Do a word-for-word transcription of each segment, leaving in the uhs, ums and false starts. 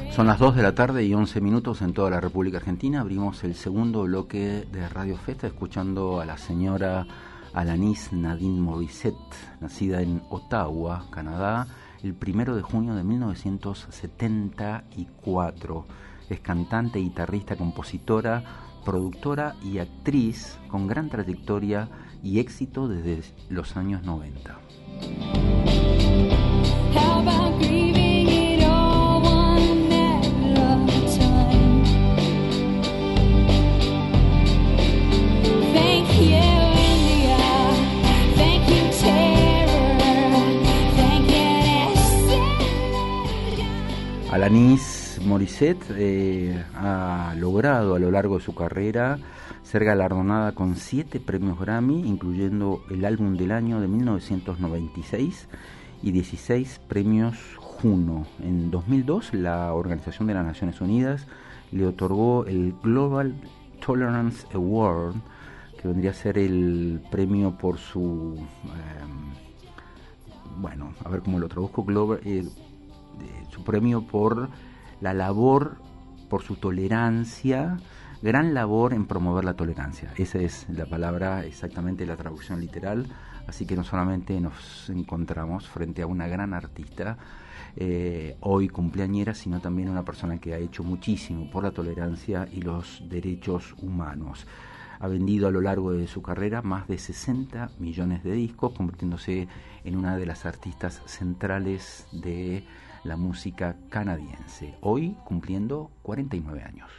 Son las dos de la tarde y once minutos en toda la República Argentina. Abrimos el segundo bloque de Radio Festa escuchando a la señora Alanis Nadine Morissette, nacida en Ottawa, Canadá, el primero de junio de mil novecientos setenta y cuatro. Es cantante, guitarrista, compositora, productora y actriz con gran trayectoria y éxito desde los años noventa. How about grieving it all one night at a time? Thank you, India. Thank you, terror. Thank you, Alanis Morissette eh, ha logrado a lo largo de su carrera ser galardonada con siete premios Grammy, incluyendo el álbum del año de mil novecientos noventa y seis y dieciséis premios Juno. En dos mil dos, la Organización de las Naciones Unidas le otorgó el Global Tolerance Award, que vendría a ser el premio por su... Eh, bueno, a ver cómo lo traduzco, Global, eh, su premio por la labor, por su tolerancia, gran labor en promover la tolerancia. Esa es la palabra, exactamente la traducción literal. Así que no solamente nos encontramos frente a una gran artista, eh, hoy cumpleañera, sino también una persona que ha hecho muchísimo por la tolerancia y los derechos humanos. Ha vendido a lo largo de su carrera más de sesenta millones de discos, convirtiéndose en una de las artistas centrales de la música canadiense, hoy cumpliendo cuarenta y nueve años.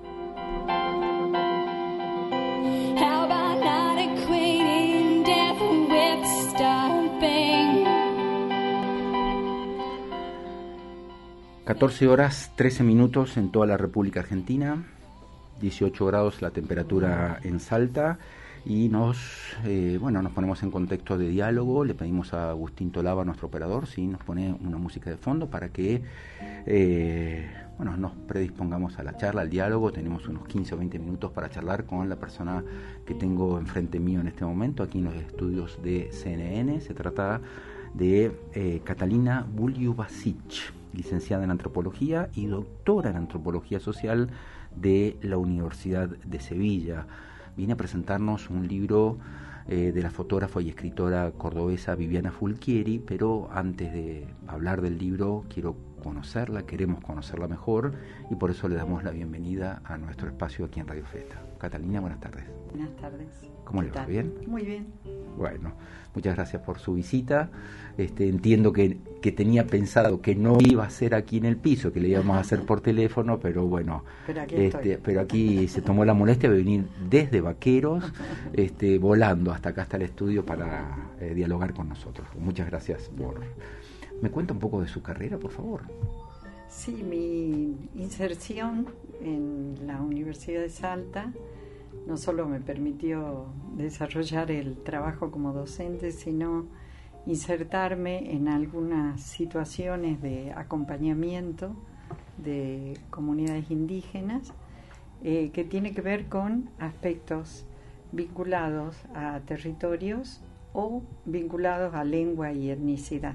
catorce horas trece minutos en toda la República Argentina, dieciocho grados la temperatura en Salta, y nos eh, bueno nos ponemos en contexto de diálogo. Le pedimos a Agustín Tolaba, nuestro operador, si nos pone una música de fondo para que eh, bueno nos predispongamos a la charla, al diálogo. Tenemos unos quince o veinte minutos para charlar con la persona que tengo enfrente mío en este momento, aquí en los estudios de C N N. Se trata de eh, Catalina Buljubasic, licenciada en Antropología y doctora en Antropología Social de la Universidad de Sevilla. Viene a presentarnos un libro eh, de la fotógrafa y escritora cordobesa Viviana Fulchieri, pero antes de hablar del libro quiero conocerla, queremos conocerla mejor, y por eso le damos la bienvenida a nuestro espacio aquí en Radio Festa. Catalina, buenas tardes. Buenas tardes. ¿Cómo le va? ¿Bien? Muy bien. Bueno, muchas gracias por su visita. Este, entiendo que, que tenía pensado que no iba a ser aquí en el piso, que le íbamos a hacer por teléfono, pero bueno, pero aquí, este, pero aquí se tomó la molestia de venir desde Vaqueros, este, volando hasta acá, hasta el estudio, para eh, dialogar con nosotros. Muchas gracias por... ¿Me cuenta un poco de su carrera, por favor? Sí, mi inserción en la Universidad de Salta no solo me permitió desarrollar el trabajo como docente, sino insertarme en algunas situaciones de acompañamiento de comunidades indígenas eh, que tiene que ver con aspectos vinculados a territorios o vinculados a lengua y etnicidad.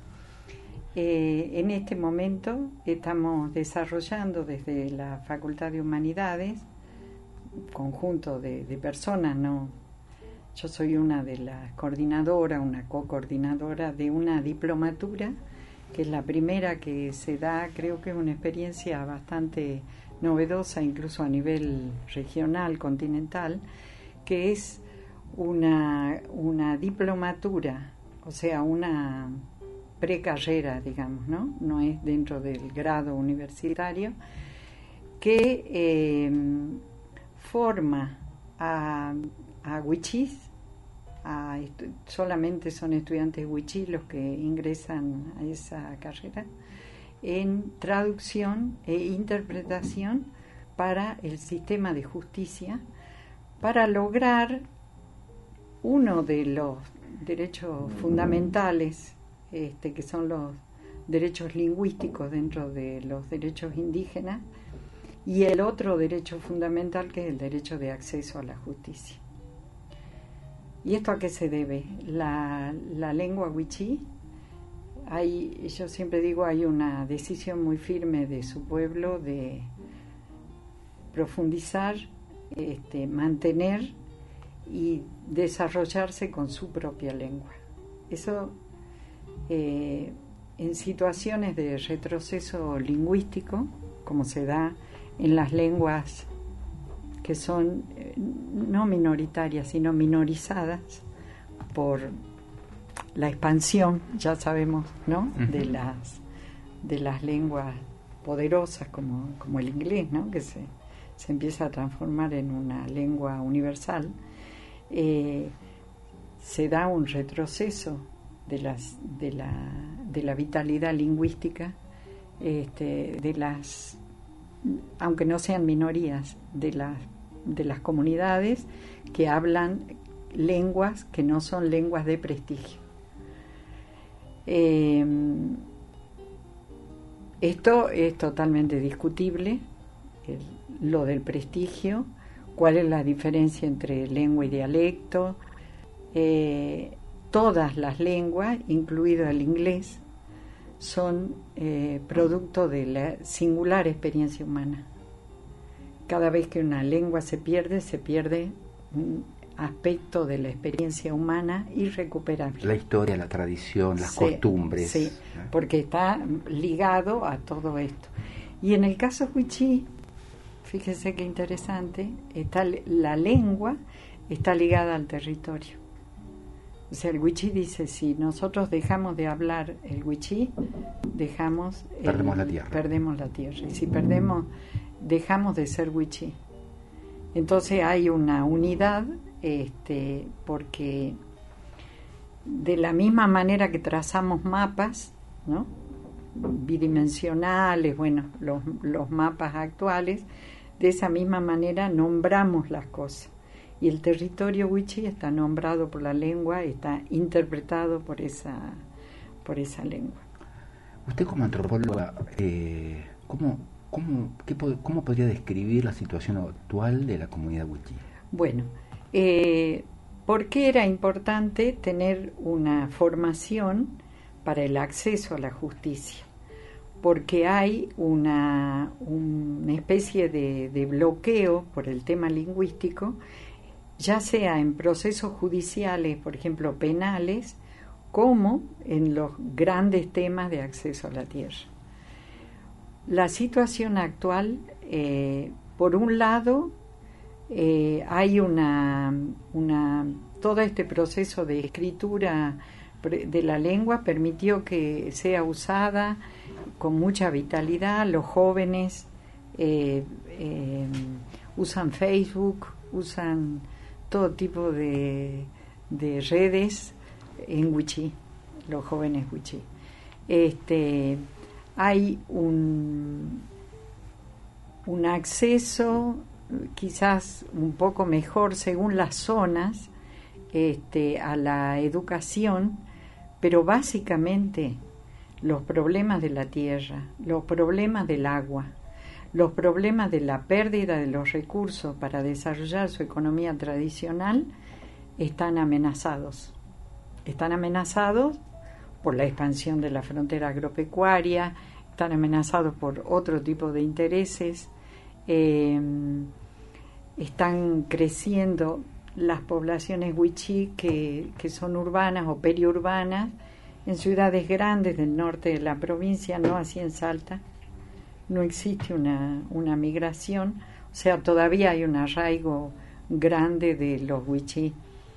Eh, en este momento estamos desarrollando desde la Facultad de Humanidades, conjunto de, de personas, ¿no? Yo soy una de las coordinadoras, una co-coordinadora de una diplomatura, que es la primera que se da. Creo que es una experiencia bastante novedosa, incluso a nivel regional, continental, que es una, una diplomatura, o sea, una precarrera, digamos, ¿no? No es dentro del grado universitario, que eh, forma a, a wichís, a estu- solamente son estudiantes wichís los que ingresan a esa carrera, en traducción e interpretación para el sistema de justicia, para lograr uno de los derechos fundamentales, este, que son los derechos lingüísticos dentro de los derechos indígenas, y el otro derecho fundamental, que es el derecho de acceso a la justicia. ¿Y esto a qué se debe? La, la lengua wichí hay, yo siempre digo, hay una decisión muy firme de su pueblo de profundizar, este, mantener y desarrollarse con su propia lengua. Eso, eh, en situaciones de retroceso lingüístico, como se da en las lenguas que son eh, no minoritarias, sino minorizadas por la expansión, ya sabemos, ¿no?, uh-huh. de las de las lenguas poderosas como, como el inglés, ¿no?, que se, se empieza a transformar en una lengua universal. Eh, se da un retroceso de las de la de la vitalidad lingüística, este, de las, aunque no sean minorías, de las de las comunidades que hablan lenguas que no son lenguas de prestigio. Eh, esto es totalmente discutible, el, lo del prestigio, cuál es la diferencia entre lengua y dialecto. Eh, todas las lenguas, incluido el inglés, son eh, producto de la singular experiencia humana. Cada vez que una lengua se pierde, se pierde un aspecto de la experiencia humana irrecuperable. La historia, la tradición, las sí, costumbres. Sí, ¿eh? Porque está ligado a todo esto. Y en el caso wichí, fíjese qué interesante, está, la lengua está ligada al territorio. O sea, el wichí dice, si nosotros dejamos de hablar el wichí, dejamos... Perdemos el, la tierra. Perdemos la tierra. Y si perdemos, dejamos de ser wichí. Entonces hay una unidad, este, porque de la misma manera que trazamos mapas, ¿no?, bidimensionales, bueno, los, los mapas actuales, de esa misma manera nombramos las cosas. Y el territorio wichí está nombrado por la lengua, está interpretado por esa, por esa lengua. Usted como antropóloga, eh, ¿cómo, cómo, qué, ¿cómo podría describir la situación actual de la comunidad wichí? Bueno, eh, ¿por qué era importante tener una formación para el acceso a la justicia? Porque hay una, una especie de, de bloqueo por el tema lingüístico, ya sea en procesos judiciales, por ejemplo, penales, como en los grandes temas de acceso a la tierra. La situación actual, eh, por un lado, eh, hay una, una, todo este proceso de escritura de la lengua permitió que sea usada con mucha vitalidad. Los jóvenes eh, eh, usan Facebook, usan todo tipo de, de redes en wichí, los jóvenes wichí. Este, hay un, un acceso quizás un poco mejor según las zonas, este, a la educación, pero básicamente los problemas de la tierra, los problemas del agua, los problemas de la pérdida de los recursos para desarrollar su economía tradicional están amenazados. Están amenazados por la expansión de la frontera agropecuaria, están amenazados por otro tipo de intereses, eh, están creciendo las poblaciones wichí que, que son urbanas o periurbanas en ciudades grandes del norte de la provincia, no así en Salta. No existe una, una migración, o sea, todavía hay un arraigo grande de los wichí,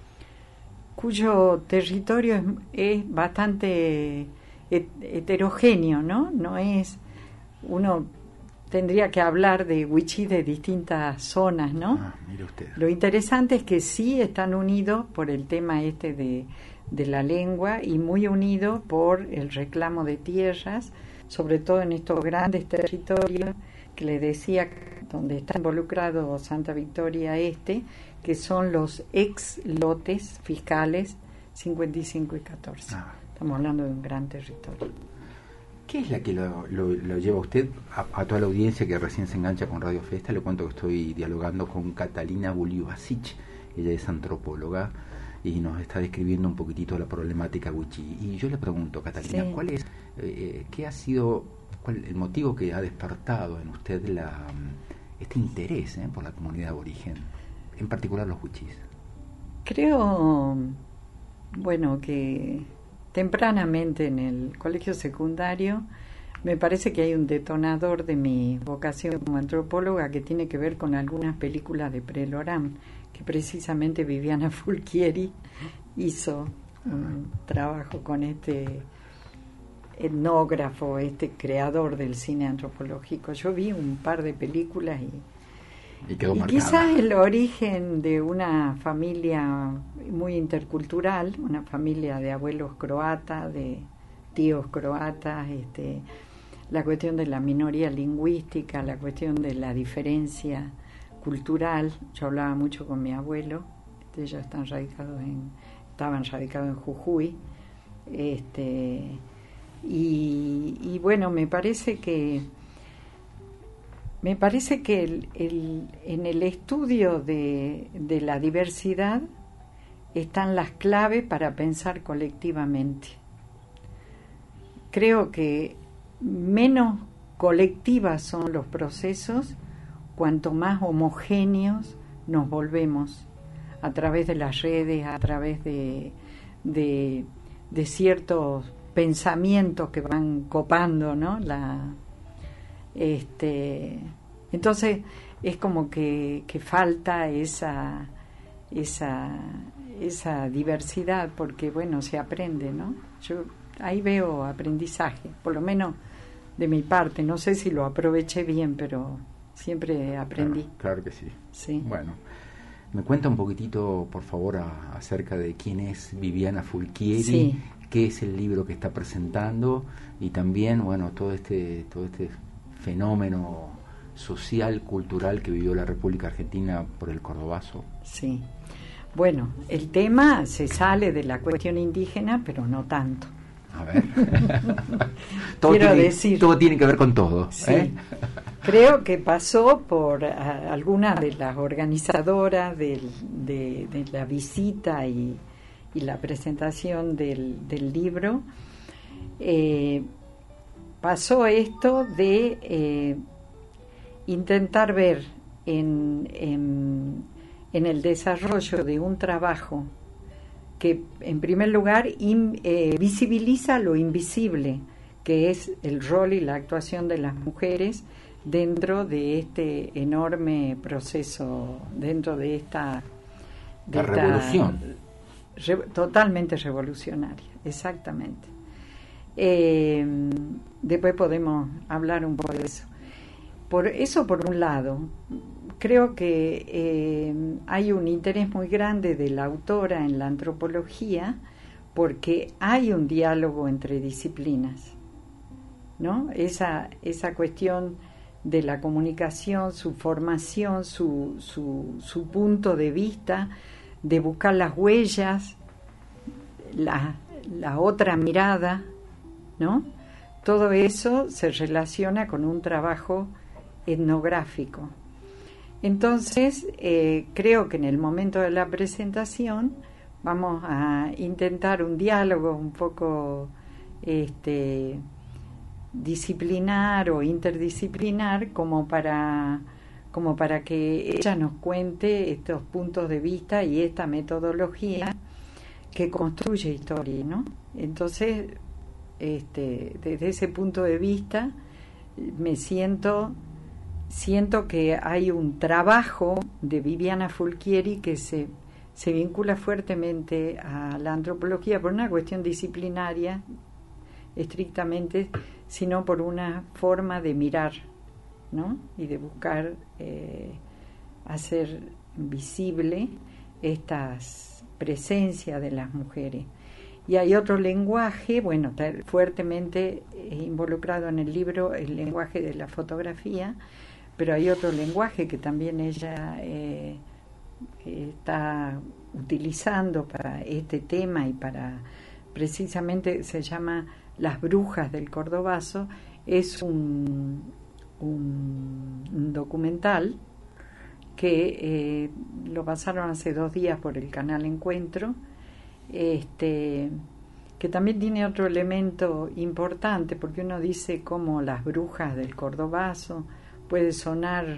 cuyo territorio es, es bastante heterogéneo, ¿no? No es, uno tendría que hablar de wichí de distintas zonas, ¿no? Ah, mire usted. Lo interesante es que sí están unidos por el tema este de, de la lengua y muy unidos por el reclamo de tierras, sobre todo en estos grandes territorios que le decía, donde está involucrado Santa Victoria Este, que son los ex lotes fiscales cincuenta y cinco y catorce. Ah. Estamos hablando de un gran territorio. ¿Qué es la que lo, lo, lo lleva usted a, a toda la audiencia que recién se engancha con Radio Fiesta? Le cuento que estoy dialogando con Catalina Buliubasic, ella es antropóloga, y nos está describiendo un poquitito la problemática wichí. Y yo le pregunto, Catalina, sí. ¿cuál es, eh, qué ha sido cuál, el motivo que ha despertado en usted la, este interés eh, por la comunidad aborigen, en particular los wichís? Creo, bueno, que tempranamente en el colegio secundario me parece que hay un detonador de mi vocación como antropóloga que tiene que ver con algunas películas de Prelorán, que precisamente Viviana Fulchieri hizo un trabajo con este etnógrafo, este creador del cine antropológico. Yo vi un par de películas y, y, quedó y quizás el origen de una familia muy intercultural, una familia de abuelos croatas, de tíos croatas, este, la cuestión de la minoría lingüística, la cuestión de la diferencia cultural. Yo hablaba mucho con mi abuelo, ellos están radicados en, estaban radicados en Jujuy, este, y, y bueno, me parece que me parece que el, el, en el estudio de, de la diversidad están las claves para pensar colectivamente. Creo que menos colectivas son los procesos cuanto más homogéneos nos volvemos a través de las redes, a través de, de, de ciertos pensamientos que van copando, ¿no? La, este, entonces es como que, que falta esa, esa, esa diversidad, porque bueno, se aprende, ¿no? Yo ahí veo aprendizaje, por lo menos de mi parte. No sé si lo aproveché bien, pero siempre aprendí. Claro, claro que sí. Sí. Bueno, me cuenta un poquitito, por favor, a, acerca de quién es Viviana Fulchieri, sí. qué es el libro que está presentando y también, bueno, todo este todo este fenómeno social, cultural que vivió la República Argentina por el Cordobazo. Sí. Bueno, el tema se sale de la cuestión indígena, pero no tanto. A ver. todo, Quiero tiene, decir, todo tiene que ver con todo. Sí. ¿eh? Creo que pasó por uh, algunas de las organizadoras del, de, de la visita y, y la presentación del, del libro. Eh, pasó esto de eh, intentar ver en, en, en el desarrollo de un trabajo que en primer lugar in, eh, visibiliza lo invisible, que es el rol y la actuación de las mujeres dentro de este enorme proceso, dentro de esta, de la esta revolución re, totalmente revolucionaria, exactamente. Eh, después podemos hablar un poco de eso. Por eso, por un lado, creo que eh, hay un interés muy grande de la autora en la antropología porque hay un diálogo entre disciplinas, ¿no? Esa, esa cuestión de la comunicación, su formación, su, su, su punto de vista, de buscar las huellas, la, la otra mirada, ¿no? Todo eso se relaciona con un trabajo etnográfico. Entonces, eh, creo que en el momento de la presentación vamos a intentar un diálogo un poco este, disciplinar o interdisciplinar como para, como para que ella nos cuente estos puntos de vista y esta metodología que construye historia, ¿no? Entonces, este, desde ese punto de vista me siento siento que hay un trabajo de Viviana Fulchieri que se, se vincula fuertemente a la antropología por una cuestión disciplinaria estrictamente, sino por una forma de mirar, ¿no? Y de buscar eh, hacer visible estas presencias de las mujeres. Y hay otro lenguaje, bueno, fuertemente involucrado en el libro, el lenguaje de la fotografía, pero hay otro lenguaje que también ella eh, está utilizando para este tema y para, precisamente se llama Las Brujas del Cordobazo. Es un, un, un documental que eh, lo pasaron hace dos días por el canal Encuentro, este, que también tiene otro elemento importante, porque uno dice como las brujas del Cordobazo, puede sonar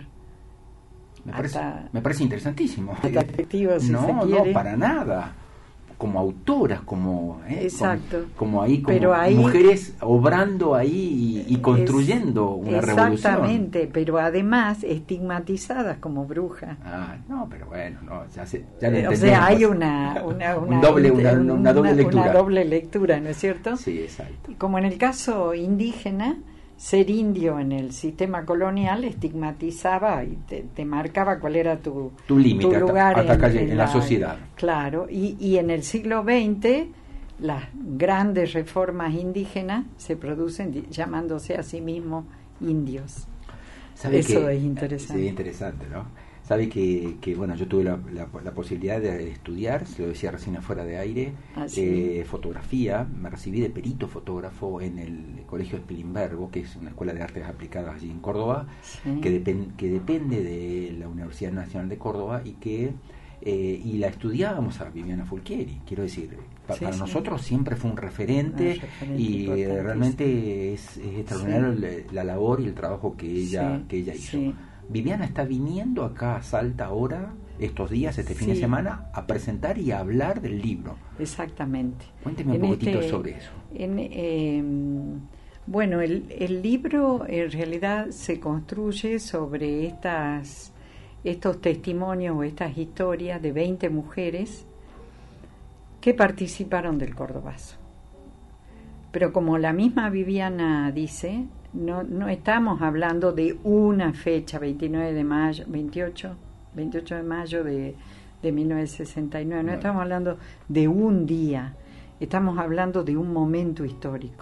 me parece, hasta, me parece interesantísimo. Hasta afectivo, si no, se quiere. No, para nada. Como autoras, como, eh, Exacto. como, como ahí, como pero ahí, mujeres obrando ahí y, y construyendo es, una revolución. Exactamente, pero además estigmatizadas como brujas. Ah, no, pero bueno, no, ya, se, ya lo o entendemos. sea, hay una, una, una, Un doble, una, una, una doble lectura. Una doble lectura, ¿no es cierto? Sí, exacto. Como en el caso indígena, ser indio en el sistema colonial estigmatizaba y te, te marcaba cuál era tu, tu límite, tu lugar hasta, hasta en, en, en la, la sociedad. Claro, y, y en el siglo veinte las grandes reformas indígenas se producen llamándose a sí mismos indios. Eso que, es interesante. Sí, interesante, ¿no? Sabe que, que bueno, yo tuve la, la, la posibilidad de estudiar, se lo decía recién afuera de aire, ¿Ah, sí? eh, fotografía. Me recibí de perito fotógrafo en el Colegio Spilimbergo, que es una escuela de artes aplicadas allí en Córdoba, sí. que, depen, que depende de la Universidad Nacional de Córdoba y que eh, y la estudiábamos a Viviana Fulchieri. Quiero decir, pa, sí, para sí. nosotros siempre fue un referente, un referente y eh, realmente es, es extraordinario sí. la, la labor y el trabajo que ella, sí. que ella hizo. Sí. Viviana está viniendo acá a Salta ahora, estos días, este sí. fin de semana, a presentar y a hablar del libro. Exactamente. Cuénteme un en poquitito este, sobre eso. En, eh, bueno, el, el libro en realidad se construye sobre estas, estos testimonios o estas historias de veinte mujeres que participaron del Cordobazo. Pero como la misma Viviana dice, no, no estamos hablando de una fecha, veintinueve de mayo, veintiocho, veintiocho de mayo de, de mil novecientos sesenta y nueve, no, no estamos hablando de un día, estamos hablando de un momento histórico,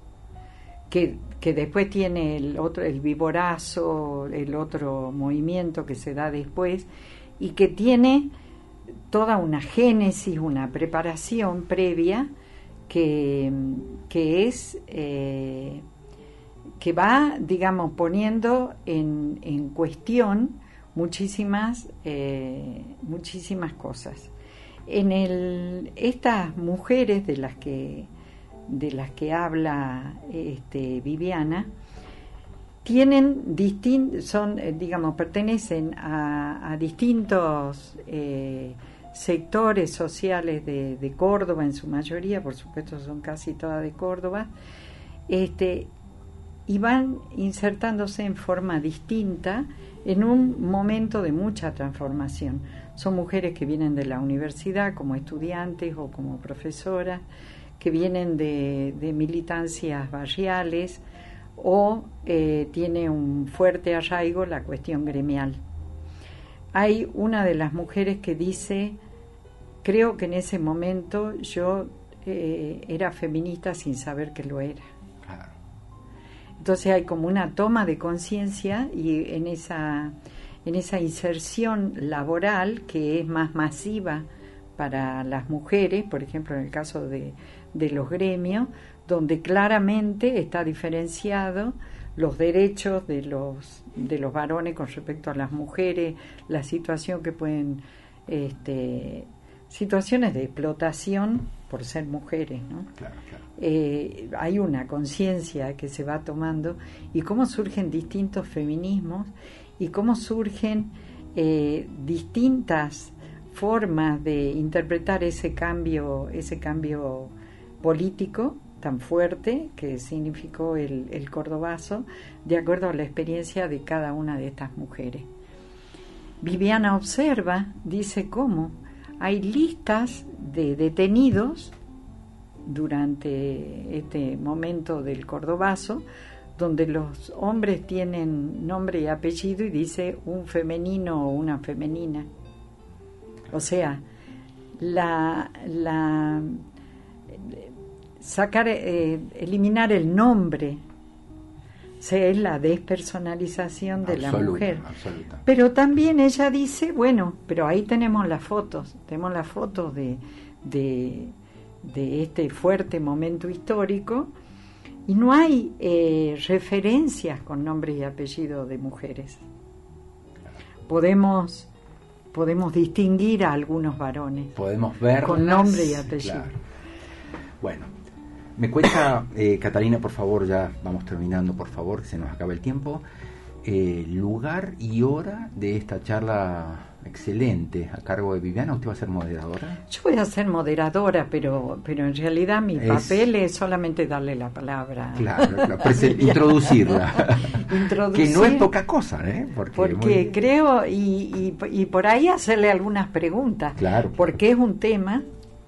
que, que después tiene el otro, el vivorazo, el otro movimiento que se da después, y que tiene toda una génesis, una preparación previa, que, que es... Eh, que va, digamos, poniendo en, en cuestión muchísimas, eh, muchísimas cosas. En el, estas mujeres de las que, de las que habla este, Viviana, tienen distin- son, eh, digamos, pertenecen a, a distintos eh, sectores sociales de, de Córdoba, en su mayoría, por supuesto son casi todas de Córdoba, este y van insertándose en forma distinta en un momento de mucha transformación. Son mujeres que vienen de la universidad como estudiantes o como profesoras, que vienen de, de militancias barriales o eh, tiene un fuerte arraigo la cuestión gremial. Hay una de las mujeres que dice, creo que en ese momento yo eh, era feminista sin saber que lo era. Entonces hay como una toma de conciencia y en esa, en esa inserción laboral que es más masiva para las mujeres, por ejemplo en el caso de, de los gremios, donde claramente está diferenciado los derechos de los, de los varones con respecto a las mujeres, la situación que pueden, este, situaciones de explotación por ser mujeres, ¿no? Claro, claro. Eh, hay una conciencia que se va tomando y cómo surgen distintos feminismos y cómo surgen eh, distintas formas de interpretar ese cambio, ese cambio político tan fuerte que significó el, el Cordobazo, de acuerdo a la experiencia de cada una de estas mujeres. Viviana observa, dice cómo hay listas de detenidos durante este momento del Cordobazo, donde los hombres tienen nombre y apellido y dice un femenino o una femenina. O sea, la, la sacar, eh, eliminar el nombre, o sea, es la despersonalización de absoluta, la mujer. Absoluta. Pero también ella dice, bueno, pero ahí tenemos las fotos, tenemos las fotos de, de de este fuerte momento histórico y no hay eh, referencias con nombres y apellidos de mujeres. Podemos podemos distinguir a algunos varones. Podemos verlas, con nombre y apellido. Claro. Bueno, me cuenta, eh, Catalina, por favor, ya vamos terminando, por favor, que se nos acaba el tiempo, eh, lugar y hora de esta charla excelente a cargo de Viviana. ¿Usted va a ser moderadora? Yo voy a ser moderadora, pero pero en realidad mi es... papel es solamente darle la palabra. Claro, claro prese- introducirla. Introducir, que no es poca cosa, ¿eh? Porque, porque muy... creo, y, y, y por ahí hacerle algunas preguntas. Claro, claro. Porque es un tema.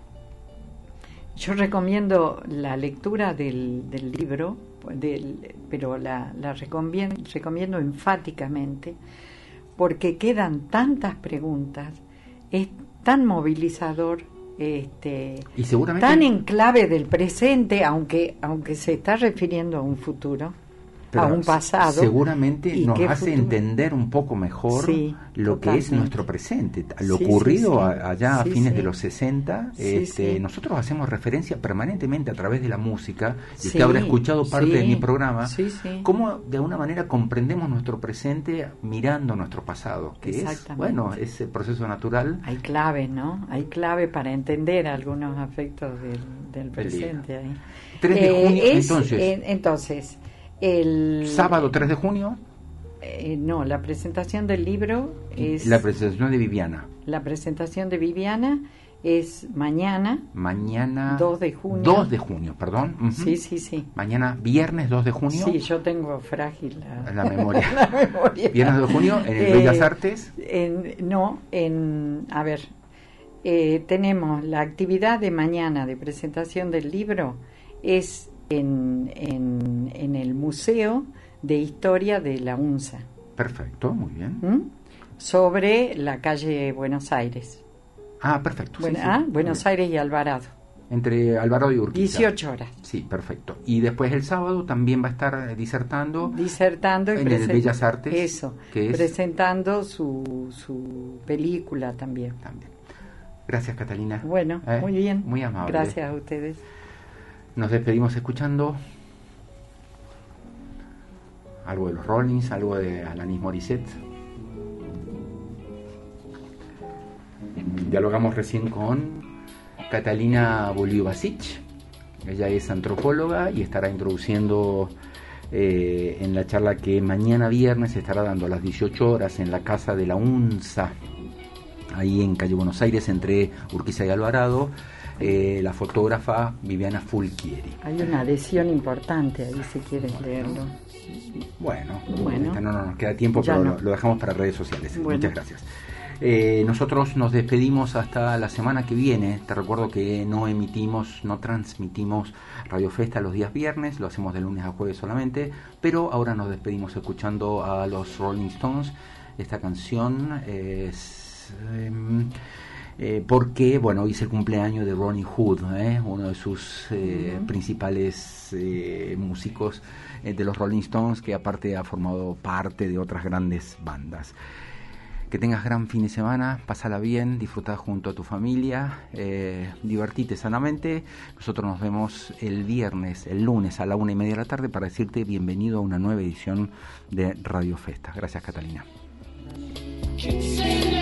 Yo recomiendo la lectura del, del libro, del, pero la, la recomiendo, recomiendo enfáticamente, porque quedan tantas preguntas, es tan movilizador, este, y seguramente tan en clave del presente, aunque aunque se está refiriendo a un futuro, a un pasado. Seguramente nos hace futuro? entender un poco mejor sí, lo totalmente. que es nuestro presente. Lo sí, ocurrido sí, sí. A, allá sí, a fines sí. de los sesenta, sí, este, sí. nosotros hacemos referencia permanentemente a través de la música, y sí, usted habrá escuchado parte sí, de mi programa, sí, sí. cómo de alguna manera comprendemos nuestro presente mirando nuestro pasado, que es, bueno, ese proceso natural. Hay clave, ¿no? Hay clave para entender algunos aspectos del, del presente. Ahí. tres de junio, eh, es, entonces. Eh, entonces, el... ¿Sábado tres de junio? Eh, no, la presentación del libro es... La presentación de Viviana. La presentación de Viviana es mañana. Mañana... dos de junio. dos de junio, perdón. Uh-huh. Sí, sí, sí. Mañana, viernes dos de junio. Sí, yo tengo frágil la, la memoria. la memoria. Viernes dos de junio, en el eh, Bellas Artes. En, no, en... A ver, eh, tenemos la actividad de mañana de presentación del libro, es en, en, en el Museo de Historia de la UNSA. Perfecto, muy bien. ¿Mm? Sobre la calle Buenos Aires. Ah, perfecto. Bueno, sí, sí. ah, Buenos Aires y Alvarado. Entre Alvarado y Urquiza. dieciocho horas. Sí, perfecto. Y después el sábado también va a estar disertando. Disertando y en el Bellas Artes. Eso, que es... presentando su, su película también. También. Gracias, Catalina. Bueno, ¿Eh? muy bien. Muy amable. Gracias a ustedes. Nos despedimos escuchando algo de los Rollins, algo de Alanis Morissette. Dialogamos recién con Catalina Boliubasic. Ella es antropóloga y estará introduciendo eh, en la charla que mañana viernes se estará dando a las dieciocho horas en la casa de la UNSA, ahí en calle Buenos Aires, entre Urquiza y Alvarado, eh, la fotógrafa Viviana Fulchieri. Hay una adhesión importante ahí si quieres leerlo. Bueno, bueno no, no nos queda tiempo, pero no. lo, lo dejamos para redes sociales. Bueno. Muchas gracias. Eh, nosotros nos despedimos hasta la semana que viene. Te recuerdo que no emitimos, no transmitimos Radio Festa los días viernes, lo hacemos de lunes a jueves solamente, pero ahora nos despedimos escuchando a los Rolling Stones. Esta canción es... Eh, eh, porque, bueno, hoy es el cumpleaños de Ronnie Hood, ¿eh? uno de sus eh, uh-huh. principales eh, músicos eh, de los Rolling Stones, que aparte ha formado parte de otras grandes bandas. Que tengas gran fin de semana, pásala bien, disfruta junto a tu familia, eh, divertite sanamente. Nosotros nos vemos el viernes, el lunes a la una y media de la tarde para decirte bienvenido a una nueva edición de Radio Festa. Gracias, Catalina. Sí.